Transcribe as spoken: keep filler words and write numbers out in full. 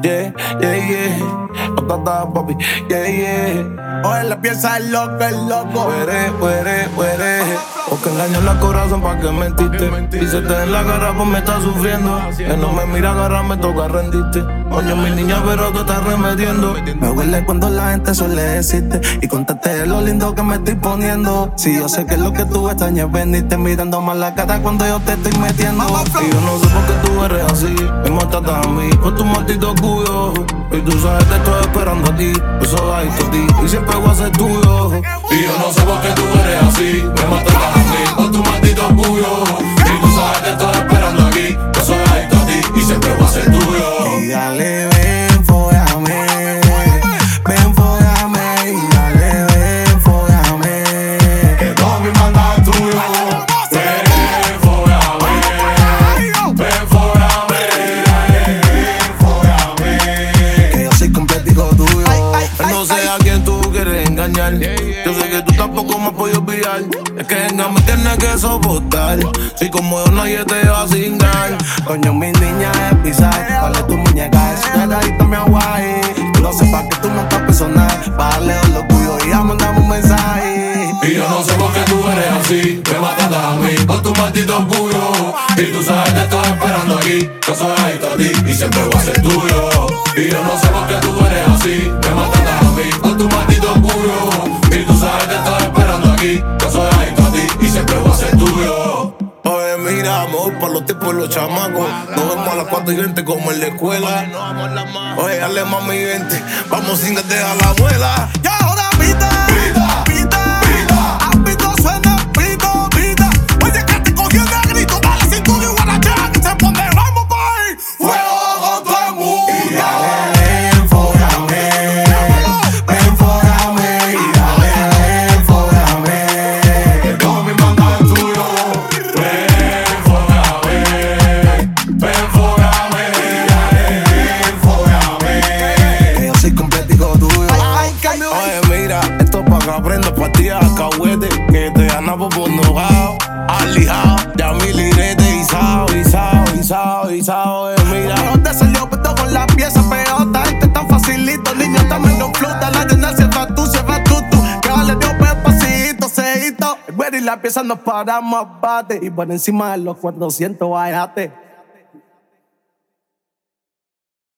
Yeah, yeah, yeah. Patata, papi, yeah, yeah. Oye, la piensa el loco, el loco. Huere, huere, huere. Porque engañan el corazón pa' que mentiste. Y se te en la cara pues me estás sufriendo. Que no me mira agarrar, me toca rendirte. Coño, mi niña, pero tú estás remediendo. Me huele cuando la gente suele decirte y contarte lo lindo que me estoy poniendo. Si yo sé que lo que tú extrañas venirte mirando mal la cara cuando yo te estoy metiendo. Y yo no sé por qué tú eres así. Me maltratas a mí con tu maldito cuyo. Y tú sabes que estoy esperando a ti. Yo soy adicto a ti y siempre voy a ser tuyo. Y yo no sé por qué tú eres así. Me maltratas a mí con tu maldito cuyo. Y tú sabes que estoy esperando aquí. Yo soy adicto a ti y siempre voy a ser tuyo. Y dale, ven, fóllame. Ven, fóllame. Y dale, ven, fóllame. Que todo mi manda es tuyo. Ven, fóllame. Ven, fóllame. Ven, fóllame. Que yo soy completico tuyo. No sé a quién tú quieres engañar. Yo sé que tú tampoco me puedes olvidar. Es que venga, me tienes que soportar. Si como yo nadie te va a cingar. Coño, mi niña es pisar. Vale tu muñeca, es pegadito mi aguay. No sé pa' que tú no estás personal. Vale lo tuyo y ya mandame un mensaje. Y yo no sé por qué tú eres así. Me matas a mí con tu maldito orgullo. Y tú sabes que estoy esperando aquí. Yo soy adicto a ti y siempre voy a ser tuyo. Y yo no sé por qué tú eres así. Me matas a mí con tu maldito orgullo. Y tú sabes que estoy esperando aquí. Yo soy adicto a ti y siempre voy a ser tuyo. Oye, mira, amor, para los tipos y los chamacos. Nos vemos a las cuatro y veinte como en la escuela. Oye, dale mami, vente. Vamos sin que te a la abuela. Y ahora pita, Pita, pita, pita. a pito suena, pito, pita. Oye, que te cogió de grito, dale cintura y guarachera que se pone vamos pa' ahí. Fuego con todo el mundo. Y dale, ven, fóllame. Ven, fóllame. Y dale, ven, fóllame. Que todo mi manda es tuyo. Ven, fóllame. Ven, fóllame. Ven, fóllame. Que yo soy completico tuyo. Oye, mira, esto es pa' que aprendas partidas alcahuete. Que te gana por nogao, alijao, ya mi lirete, izao, izao, izao, izao. Oye, mira. ¿De dónde salió esto con la pieza peota? Este tan facilito, niño, también no flota. La llena se va tú, se va tú, tú. Que vale Dios, pepacito, seito. El güero y la pieza nos paramos a bate. Y por encima de los cuatrocientos, bájate.